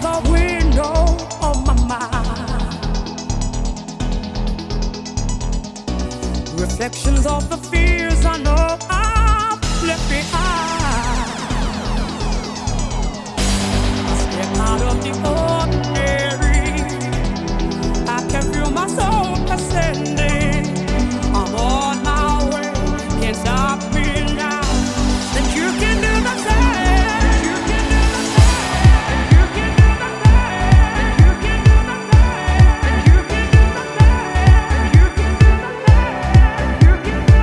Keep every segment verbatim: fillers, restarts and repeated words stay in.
the window of my mind. Reflections of the fears I know I've left behind. I step out of the ordinary. I can feel my soul ascending. I'm on my way, can't stop me now. Then you can do the same. You can do the same. You can do the same. You can do the same. You can do the same. You can do the same. You can do the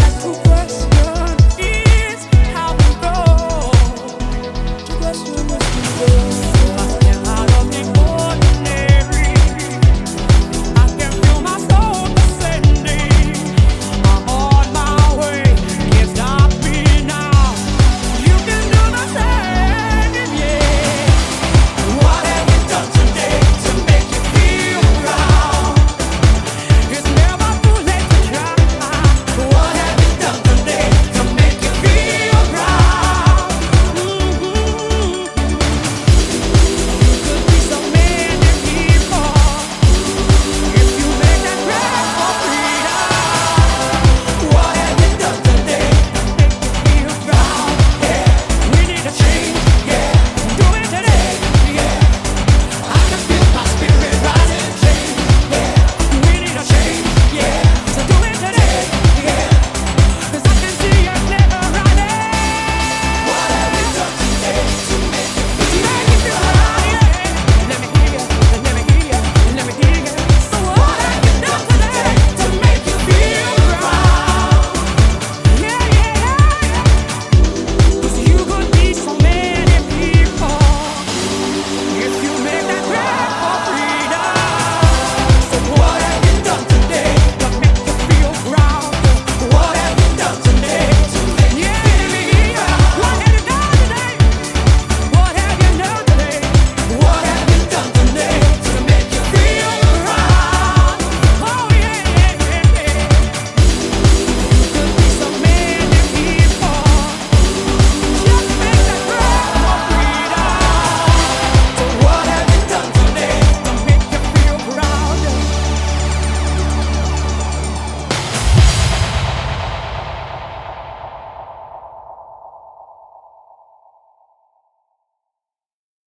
Question is